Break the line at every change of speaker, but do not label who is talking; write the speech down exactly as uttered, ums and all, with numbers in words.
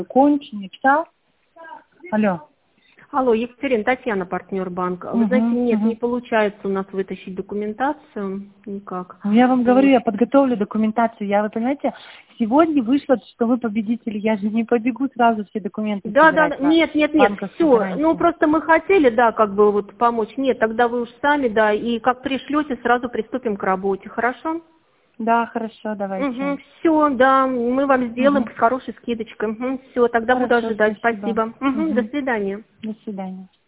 Конченый, пса. Алло.
Алло, Екатерина, Татьяна, партнер банка. Вы
Угу,
знаете, нет,
угу.
не получается у нас вытащить документацию никак.
Я вам говорю,
Вот.
я подготовлю документацию. Я, вы понимаете, сегодня вышло, что вы победители. Я же не побегу сразу все документы
Да, да,
собирать
да,
на
нет, нет, нет,
банковской
все.
гарантии.
Ну, просто мы хотели, да, как бы вот помочь. Нет, тогда вы уж сами, да, и как пришлете, сразу приступим к работе, хорошо?
Да, хорошо, давайте.
Угу, все, да, мы вам сделаем
Угу.
с хорошей скидочкой. Угу, все, тогда буду
Хорошо,
ожидать,
спасибо.
спасибо. Угу, до
Угу.
свидания.
До свидания.